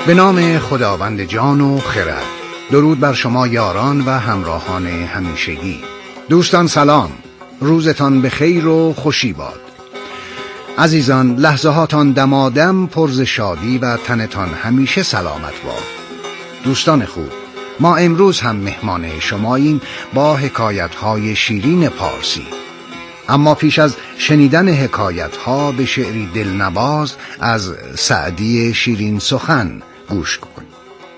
به نام خداوند جان و خرد. درود بر شما یاران و همراهان همیشگی. دوستان سلام، روزتان به خیر و خوشی باد. عزیزان، لحظه هاتان دمادم پر ز شادی و تنتان همیشه سلامت باد. دوستان خوب، ما امروز هم مهمان شماییم با حکایت‌های شیرین پارسی. اما پیش از شنیدن حکایت‌ها به شعری دلنواز از سعدی شیرین سخن گوش کنید.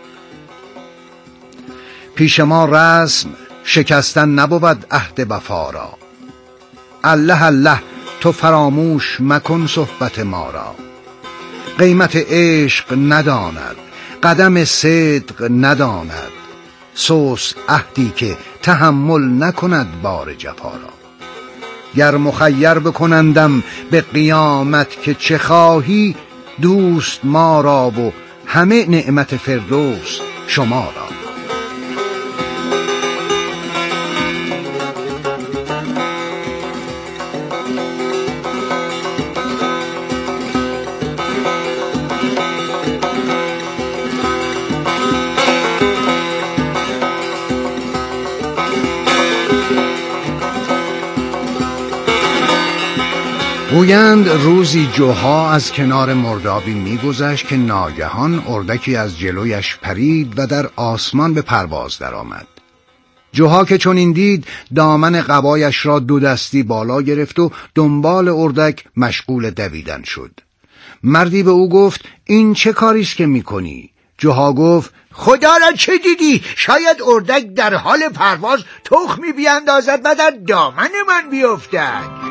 پیش ما رسم شکستن نبود عهد وفا را، الله الله تو فراموش مکن صحبت ما را. قیمت عشق نداند، قدم صدق نداند، سوس عهدی که تحمل نکند بار جفا را. گر مخیر بکنندم به قیامت که چه خواهی، دوست ما را و همه نعمت فردوس شما را. گویند روزی جوحا از کنار مردابی می‌گذشت که ناگهان اردکی از جلویش پرید و در آسمان به پرواز درآمد. جوحا که چنین دید، دامن قبایش را دو دستی بالا گرفت و دنبال اردک مشغول دویدن شد. مردی به او گفت: این چه کاری است که می‌کنی؟ جوحا گفت: خدا را چه دیدی؟ شاید اردک در حال پرواز تخمی بیاندازد و در دامن من بیفتد.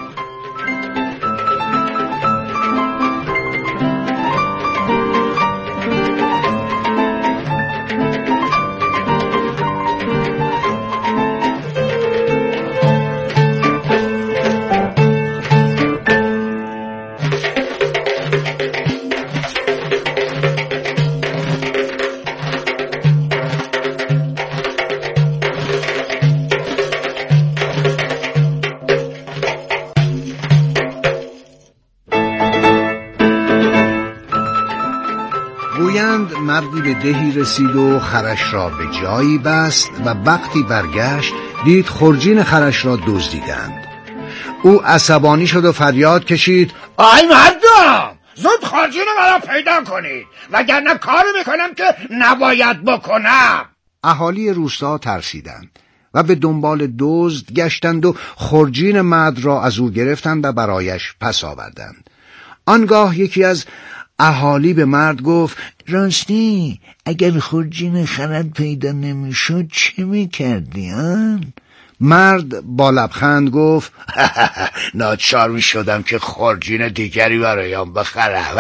گویند مردی به دهی رسید و خرش را به جایی بست و وقتی برگشت دید خرجین خرش را دزدیدند. او عصبانی شد و فریاد کشید: آی مردم، زود خرجین مرا پیدا کنید وگرنه کاری میکنم که نباید بکنم. اهالی روستا ترسیدند و به دنبال دزد گشتند و خرجین مرد را از او گرفتند و برایش پس آوردند. آنگاه یکی از اهالی به مرد گفت: راستی اگر خرجین خرد پیدا نمیشد چه میکردی؟ مرد با لبخند گفت: ناچار میشدم که خرجین دیگری برایم بخرم.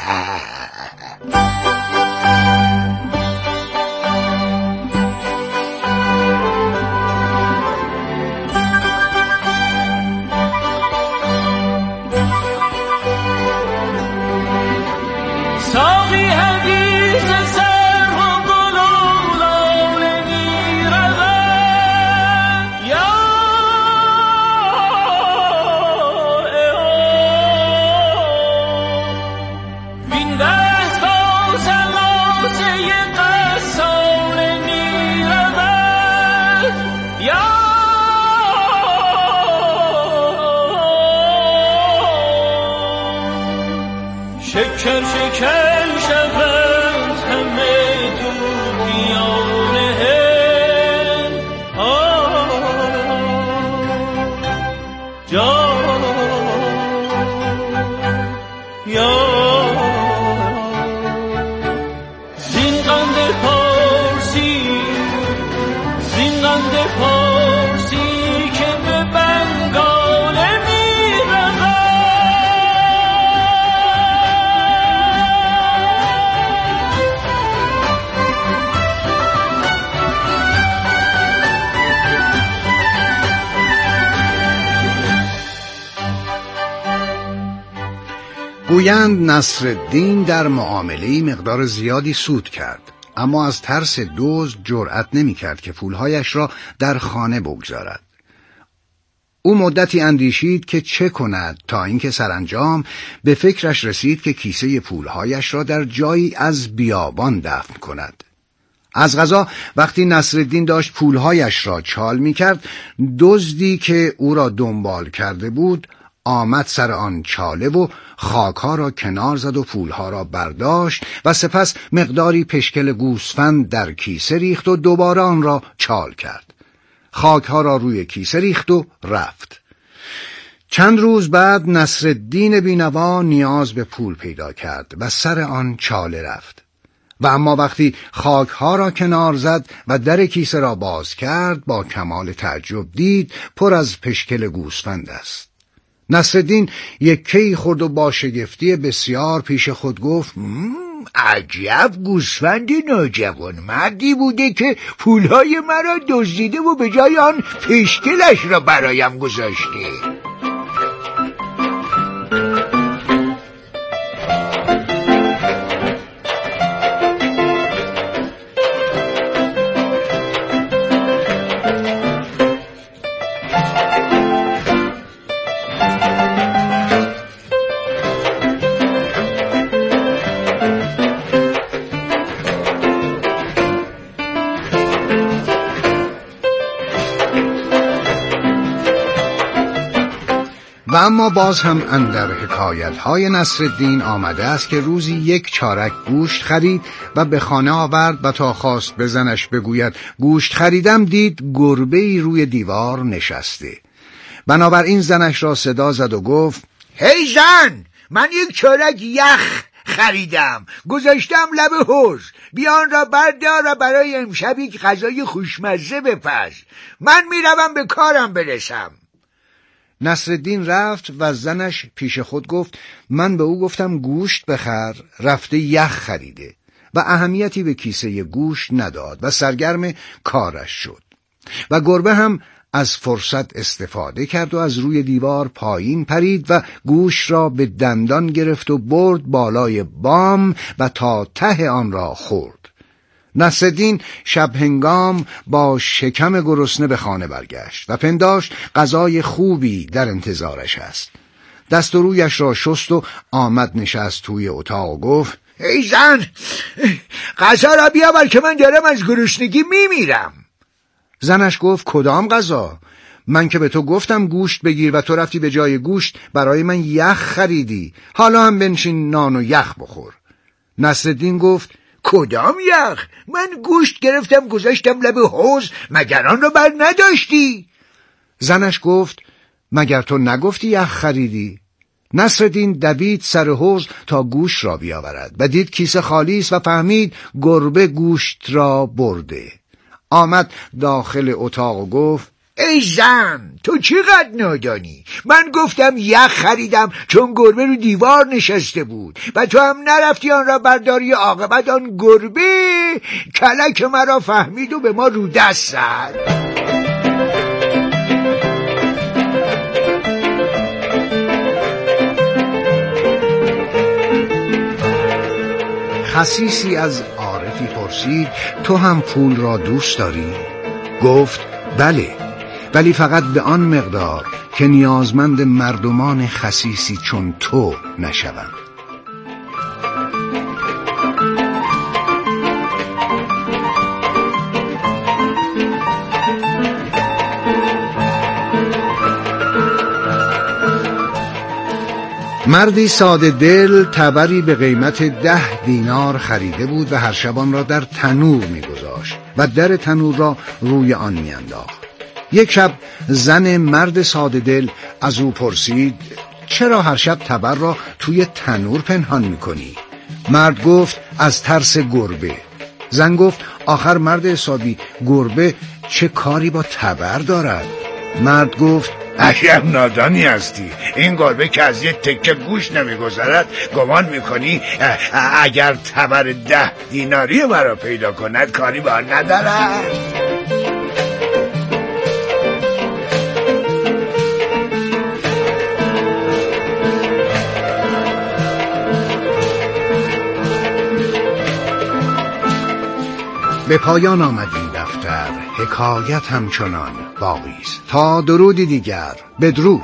شکر شکر شود همه دودیانه جان یا زین قند پارسی که به بنگاله میرود. گویند نصرالدین در معامله‌ای مقدار زیادی سود کرد، اما از ترس دزد جرأت نمی کرد که پولهایش را در خانه بگذارد. او مدتی اندیشید که چه کند تا اینکه سرانجام به فکرش رسید که کیسه پولهایش را در جایی از بیابان دفن کند. از قضا وقتی نصرالدین داشت پولهایش را چال می‌کرد، دزدی که او را دنبال کرده بود آمد سر آن چاله و خاکها را کنار زد و پولها را برداشت و سپس مقداری پشکل گوسفند در کیسه ریخت و دوباره آن را چال کرد. خاکها را روی کیسه ریخت و رفت. چند روز بعد نصرالدین بینوا نیاز به پول پیدا کرد و سر آن چاله رفت. و اما وقتی خاکها را کنار زد و در کیسه را باز کرد، با کمال تعجب دید پر از پشکل گوسفند است. نصرالدین یکی خورد و با شگفتی بسیار پیش خود گفت: عجب گوسفند نوجوان مردی بوده که پولهای مرا دزدیده و به جای آن پشکلش را برایم گذاشته. و اما باز هم اندر حکایت‌های نصرالدین آمده است که روزی یک چارک گوشت خرید و به خانه آورد و تا خواست به زنش بگوید گوشت خریدم، دید گربه‌ای روی دیوار نشسته. بنابراین زنش را صدا زد و گفت: هی زن، من یک چارک یخ خریدم، گذاشتم لب حوض، بیان را بردار و برای امشب یک غذای خوشمزه بپز. من میروم به کارم برسم. نصرالدین رفت و زنش پیش خود گفت: من به او گفتم گوشت بخر، رفته یخ خریده، و اهمیتی به کیسه گوشت نداد و سرگرم کارش شد. و گربه هم از فرصت استفاده کرد و از روی دیوار پایین پرید و گوشت را به دندان گرفت و برد بالای بام و تا ته آن را خورد. نصرالدین شب هنگام با شکم گرسنه به خانه برگشت و پنداشت غذای خوبی در انتظارش است. دست و رویش را شست و آمد نشست توی اتاق و گفت: ای زن، غذا را بیاور که من دارم از گرسنگی میمیرم. زنش گفت: کدام غذا؟ من که به تو گفتم گوشت بگیر و تو رفتی به جای گوشت برای من یخ خریدی. حالا هم بنشین نان و یخ بخور. نصرالدین گفت: کدام یخ؟ من گوشت گرفتم گذاشتم لب حوض، مگر آن را بر نداشتی؟ زنش گفت: مگر تو نگفتی یخ خریدی؟ نصرالدین دوید سر حوض تا گوشت را بیاورد و دید کیسه خالی است و فهمید گربه گوشت را برده. آمد داخل اتاق و گفت: ای زن، تو چقدر نادانی؟ من گفتم یخ خریدم چون گربه رو دیوار نشسته بود و تو هم نرفتی آن را برداری. عاقبت آن گربه کلک مرا فهمید و به ما رو دست زد. خسیسی از عارفی پرسید: تو هم پول را دوست داری؟ گفت: بله، ولی فقط به آن مقدار که نیازمند مردمان خسیسی چون تو نشوم. مردی ساده دل تبری به قیمت 10 دینار خریده بود و هر شب آن را در تنور می‌گذاشت و در تنور را روی آن می‌انداخت. یک شب زن مرد ساده دل از او پرسید: چرا هر شب تبر را توی تنور پنهان می‌کنی؟ مرد گفت: از ترس گربه. زن گفت: آخر مرد حسابی، گربه چه کاری با تبر دارد؟ مرد گفت: عجب نادانی هستی. این گربه که از یه تکه گوشت نمیگذرد، گمان میکنی اگر تبر 10 دیناری مرا پیدا کند کاری با آن ندارد؟ به پایان آمد این دفتر بهتر، حکایت همچنان باقی است. تا درودی دیگر، بدرود.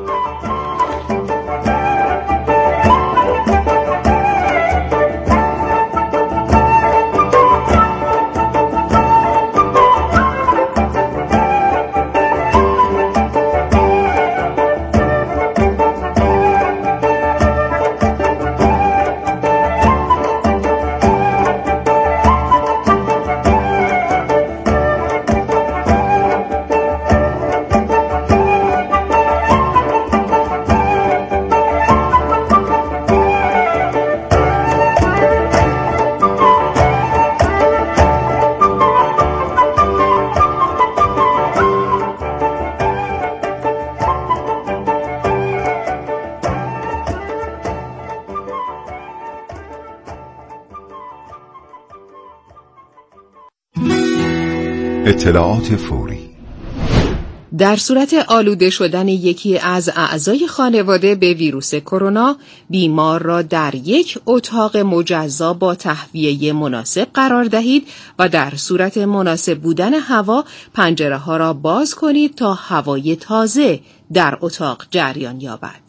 اطلاعات فوری. در صورت آلوده شدن یکی از اعضای خانواده به ویروس کرونا، بیمار را در یک اتاق مجزا با تهویه مناسب قرار دهید و در صورت مناسب بودن هوا پنجره‌ها را باز کنید تا هوای تازه در اتاق جریان یابد.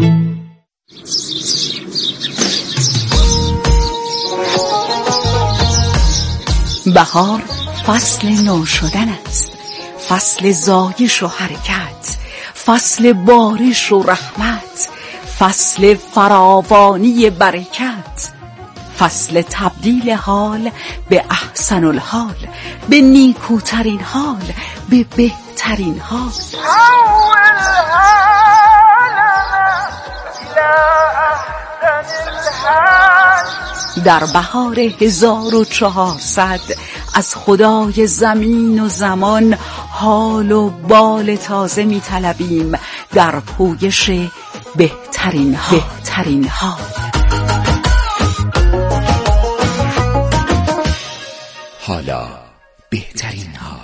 بهار فصل نو شدن است، فصل زایش و حرکت، فصل بارش و رحمت، فصل فراوانی برکت، فصل تبدیل حال به احسن الحال، به نیکوترین حال، به بهترین حال. در بهار 1400 از خدای زمین و زمان حال و بال تازه می طلبیم در پویش بهترین حال. حالا بهترین حال.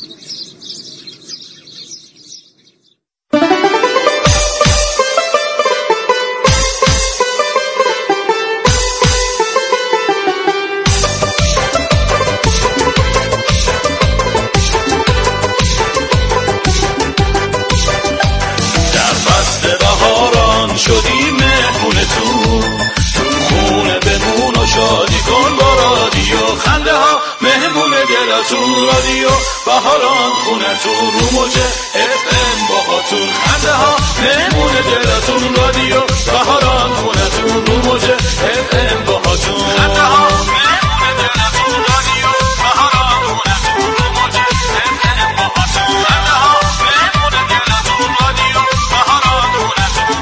شدیم مهمونتون، تو خونه بمون و شادی کن با رادیو، خنده ها مهمون دلتون، رادیو بهاران خونتون، رو موج FM باهاتون، خنده ها مهمون دلتون، رادیو بهاران خونتون، رو موج FM باهاتون، خنده ها مهمون دلتون، رادیو بهاران خونتون، رو موج FM باهاتون، خنده ها مهمون دلتون، رادیو بهاران خونتون.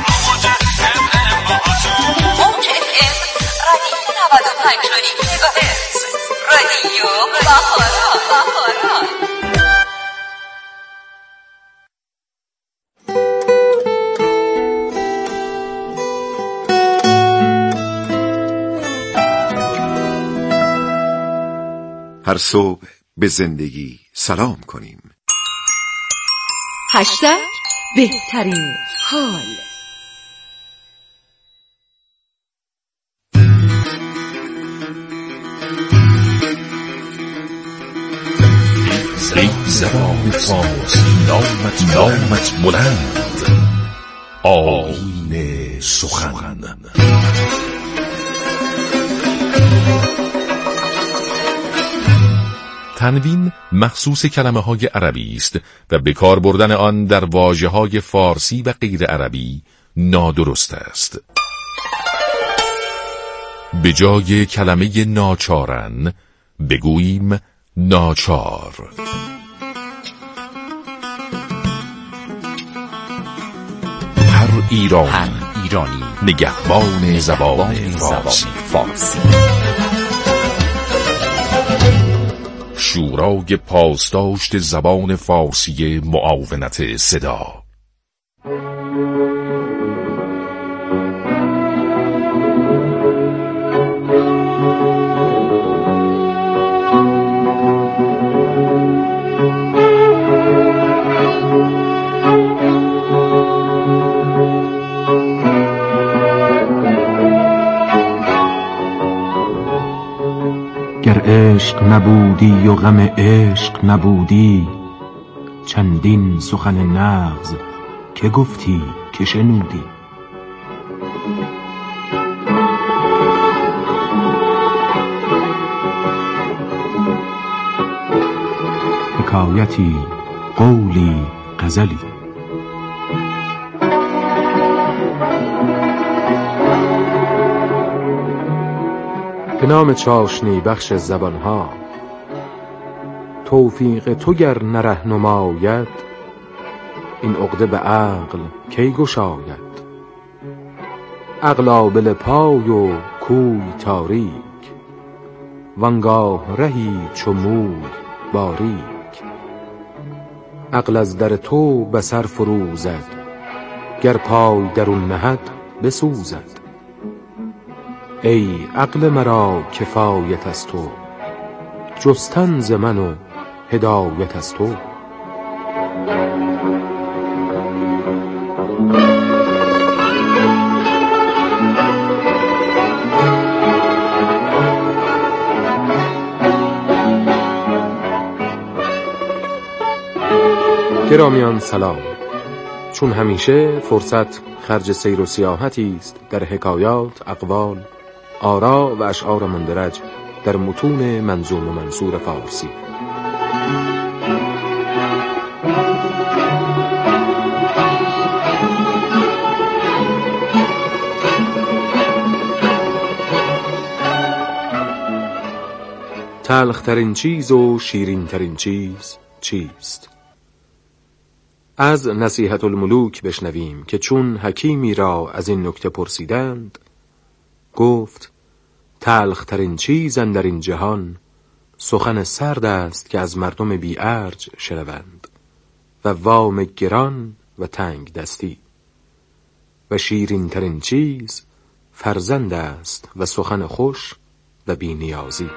رادیو بهاران. هر صبح به زندگی سلام کنیم. هشتگ بهترین حال. ای زبان فارسی نامت بلند، آیین سخن. تنوین مخصوص کلمه‌های عربی است و به کار بردن آن در واژه‌های فارسی و غیر عربی نادرست است. به جای کلمه ناچارن بگوییم ناچار. هر ایرانی نگهبان زبان فارسی. شورای پاسداشت زبان فارسی معاونت صدا. گر عشق نبودی و غم عشق نبودی، چندین سخن نغز که گفتی که شنودی. حکایتی، قولی، غزلی. به نام چاشنی بخش زبانها. توفیق تو گر نره نماید، این عقده به عقل کی گشاید. عقل آبل پای و کوی تاریک، وانگاه رهی چو موی باریک. عقل از در تو به سر فروزد، گر پای درون نهد بسوزد. ای عقل مرا کفایت از تو، جستن ز من و هدایت از تو. گرامیان سلام. چون همیشه فرصت خرج سیر و سیاحتی است در حکایات، اقوال، آرا و اشعار مندرج در متون منظوم و منثور فارسی. تلخترین چیز و شیرینترین چیز چیست؟ از نصیحت الملوک بشنویم که چون حکیمی را از این نکته پرسیدند، گفت تلخترین چیز اندر این جهان سخن سرد است که از مردم بی ارج شنوند، و وام گران و تنگ دستی. و شیرین ترین چیز فرزند است و سخن خوش و بی نیازی.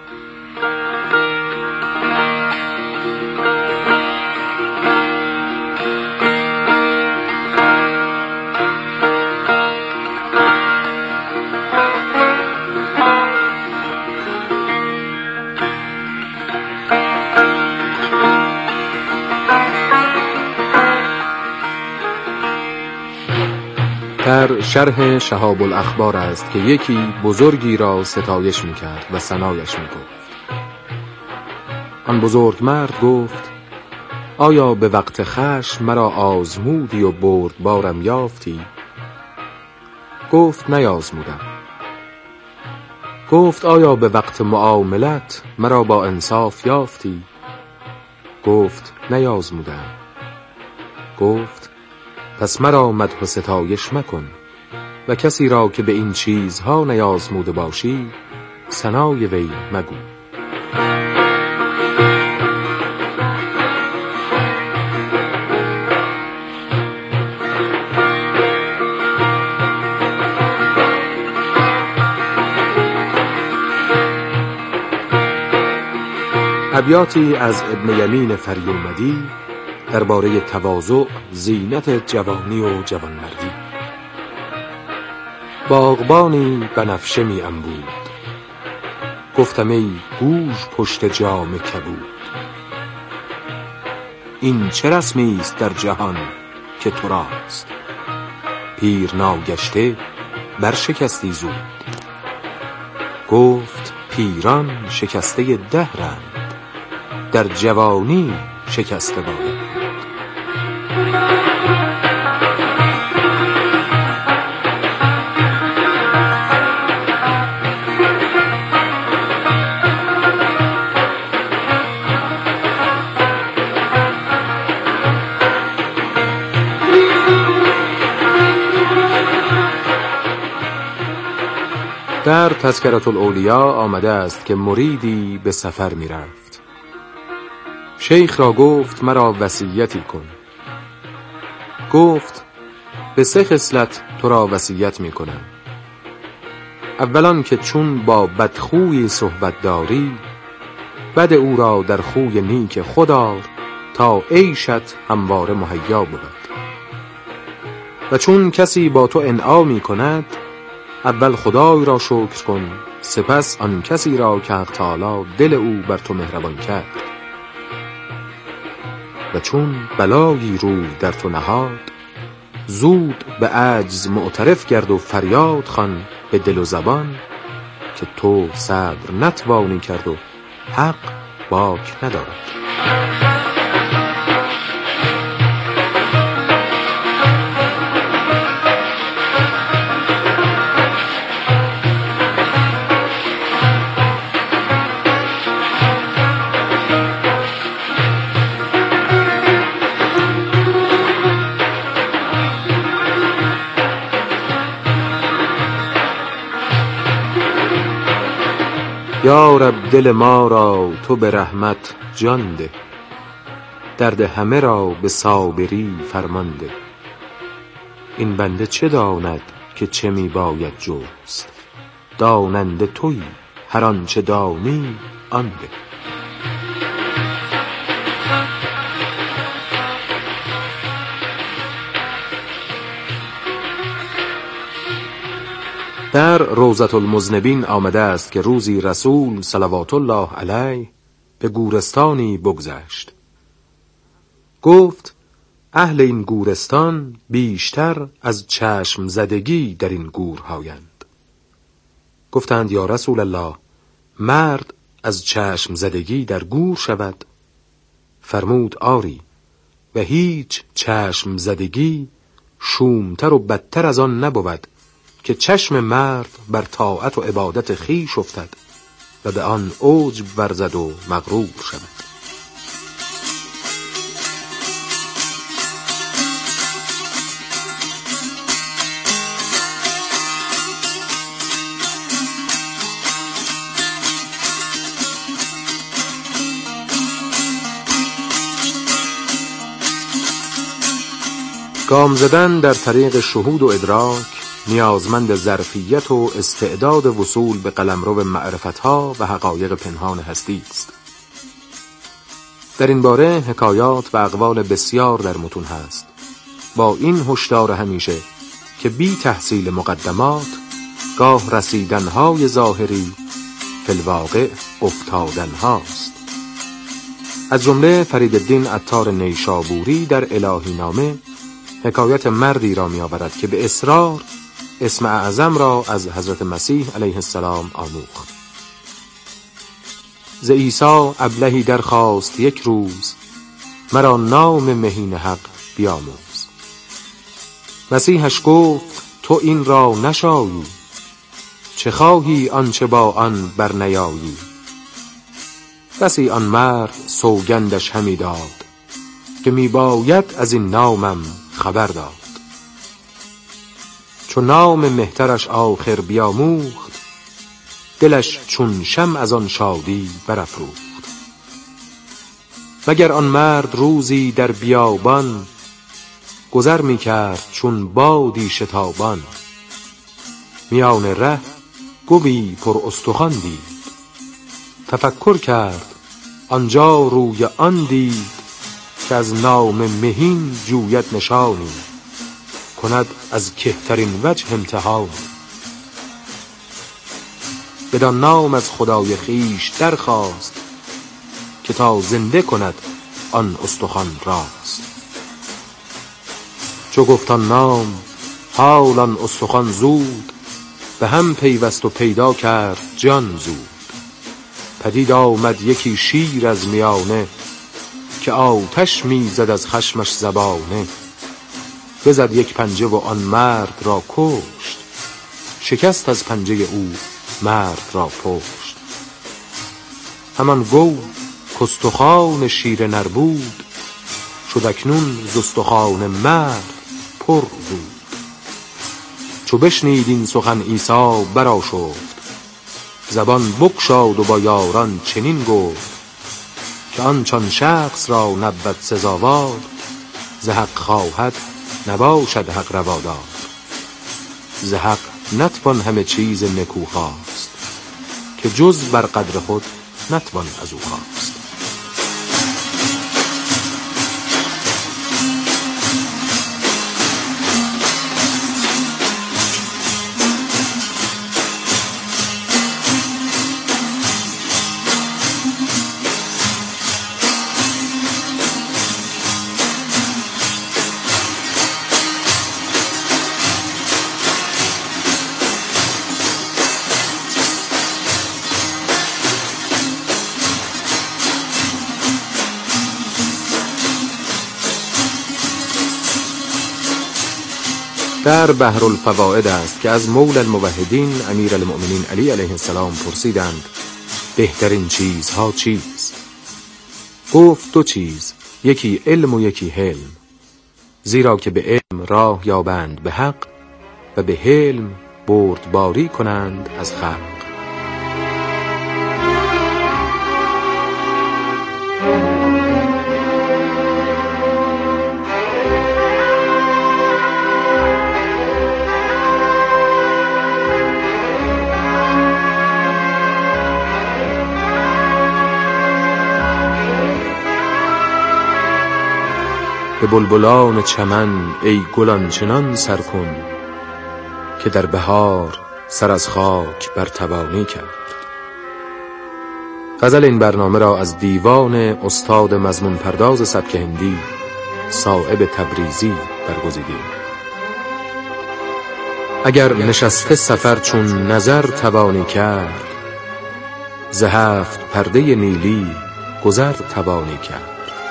در شرح شهاب الاخبار است که یکی بزرگی را ستایش میکرد و ثنایش میگفت. آن بزرگ مرد گفت آیا به وقت خشم مرا آزمودی و بردبارم یافتی؟ گفت نیازمودم. گفت آیا به وقت معاملت مرا با انصاف یافتی؟ گفت نیازمودم. گفت پس مرا مدح و ستایش مکن و کسی را که به این چیزها نیازموده باشی ثنای وی مگو. ابیاتی از ابن یمین فریومدی درباره تواضع، زینت جوانی و جوانمردی. باغبانی بنفشه می انبود، گفتم ای گوش پشت جام کبود. این چه رسمی است در جهان که تو راست، پیر ناگشته برشکستی زود. گفت پیران شکسته دهرند، در جوانی شکسته باید. در تذکرة الاولیا آمده است که مریدی به سفر می رفت. شیخ را گفت مرا وصیتی کن. گفت به 3 خصلت تو را وصیت می کنم. اولان که چون با بدخوی صحبت داری، بد او را در خوی نیک خودآر تا عیشت همواره مهیا بود. و چون کسی با تو انعامی کند، اول خدای را شکر کن، سپس آن کسی را که حق تعالی دل او بر تو مهربان کرد و چون بلایی روی در تو نهاد، زود به عجز معترف گرد و فریاد خوان به دل و زبان که تو صبر نتوانی کرد و حق باک ندارد. یا رب دل ما را تو به رحمت جان ده، درد همه را به صابری فرمان ده. این بنده چه داند که چه می باید جست، داننده تویی هر آنچه دانی آن ده. در روضة المذنبین آمده است که روزی رسول صلوات الله علیه به گورستانی بگذشت. گفت اهل این گورستان بیشتر از چشم زدگی در این گورهایند. گفتند یا رسول الله، مرد از چشم زدگی در گور شود؟ فرمود آری، و هیچ چشم زدگی شومتر و بدتر از آن نبود که چشم مرد بر طاعت و عبادت خویش افتد و به آن عجب ورزد و مغرور شود. گام زدن در طریق شهود و ادراک نیازمند ظرفیت و استعداد وصول به قلمرو معرفتها و حقایق پنهان هستی است. در این باره حکایات و اقوال بسیار در متون هست، با این هشدار همیشه که بی تحصیل مقدمات گاه رسیدنهای ظاهری فی الواقع افتادن هاست. از جمله فریدالدین عطار نیشابوری در الهی نامه حکایت مردی را می آورد که به اصرار اسم اعظم را از حضرت مسیح علیه السلام آموخت. ز عیسی ابلهی درخواست یک روز، مرا نام مهین حق بیاموز. مسیحش گفت تو این را نشایی، چه خواهی آنچه با آن بر نیایی. بسی آن مرد سوگندش همی داد، که می باید از این نامم خبر داد. چون نام مهترش آخر بیاموخت، دلش چون شمع از آن شادی برافروخت. مگر آن مرد روزی در بیابان، گذر می کرد چون بادی شتابان. میان ره گوی پر استخوان دید، تفکر کرد آنجا روی آن دید. که از نام مهین جوید نشانی، کند از کهترین وجه امتحانی. بدان نام از خدای خویش درخواست، که تا زنده کند آن استخوان راست. چو گفت آن نام حال آن استخوان زود، به هم پیوست و پیدا کرد جان زود. پدید آمد یکی شیر از میانه، که آتش میزد از خشمش زبانه. بزد یک پنجه و آن مرد را کشت، شکست از پنجه او مرد را پشت. همان گو کاستخوان شیر نر بود، شد اکنون ز استخوان مرد پر بود. چو بشنید این سخن عیسی برآشفت، زبان بگشاد و با یاران چنین گفت. که آنچان شخص را نبود سزاوار، ز حق خواهد نباشد حق روادار. ز حق نتوان همه چیز نکو خواست، که جز بر قدر خود نتوان از او خواست. در بحر الفوائد است که از مولا الموحدین امیر المؤمنین علی علیه السلام پرسیدند بهترین چیزها چیست؟ گفت دو چیز، یکی علم و یکی حلم، زیرا که به علم راه یابند به حق و به حلم بردباری کنند از خلق. به بلبلان چمن ای گلان چنان سر کن که در بهار سر از خاک برتوانی کرد. غزل این برنامه را از دیوان استاد مضمون پرداز سبک هندی صائب تبریزی برگزیدیم. اگر نشسته سفر چون نظر توانی کرد، ز 7 پرده نیلی گذر توانی کرد.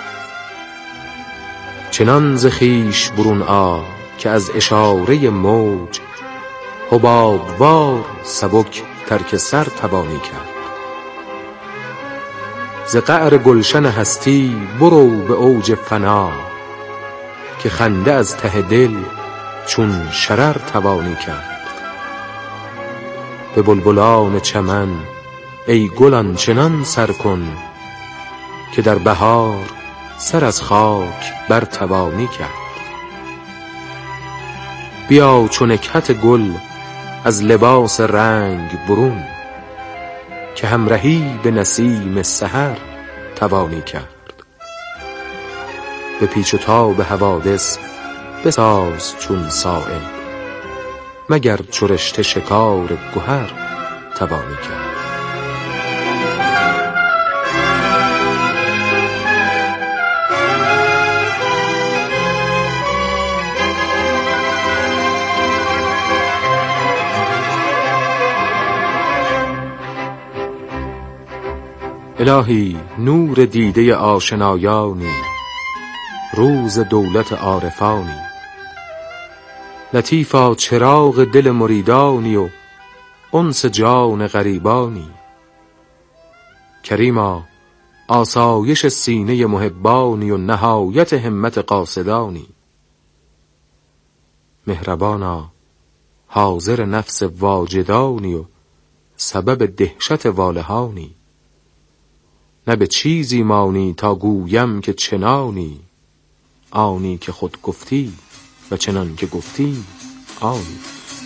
چنان ز خویش برون آ که از اشاره موج، حبابوار سبک ترک سر توانی کرد. ز قعر گلشن هستی برو به اوج فنا، که خنده از ته دل چون شرر توانی کرد. به بلبلان چمن ای گلان چنان سر کن که در بهار سر از خاک برتوانی کرد. بیا چون نکهت گل از لباس رنگ برون، که همراهی به نسیم سحر توانی کرد. به پیچ و تاب حوادث بساز چون صایب، مگر چو رشته شکار گهر توانی کرد. الهی نور دیده آشنایانی، روز دولت عارفانی، لطیفا چراغ دل مریدانی و انس جان غریبانی، کریما آسایش سینه محبانی و نهایت همت قاصدانی، مهربانا حاضر نفس واجدانی و سبب دهشت والهانی، نه به چیزی مانی تا گویم که چنانی، آنی که خود گفتی و چنان که گفتی آنی.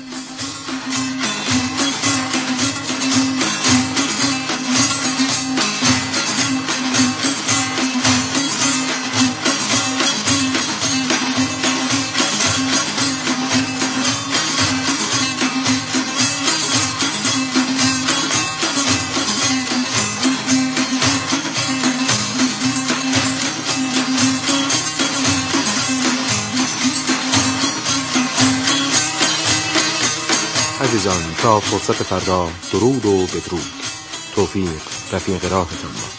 عزیزان تا فرصت فردا درود و بدرود. توفیق رفیق راهتان باد.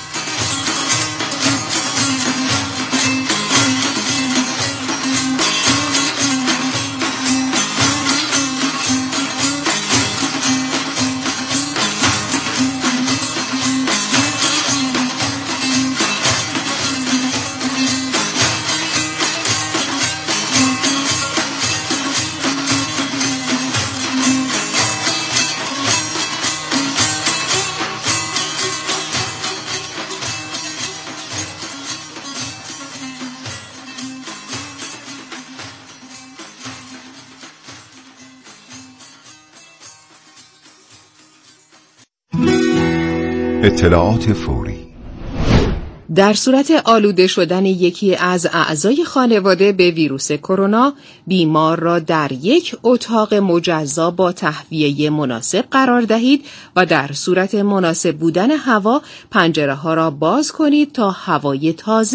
اطلاعات فوری. در صورت آلوده شدن یکی از اعضای خانواده به ویروس کرونا، بیمار را در یک اتاق مجزا با تهویه مناسب قرار دهید و در صورت مناسب بودن هوا پنجره‌ها را باز کنید تا هوای تازه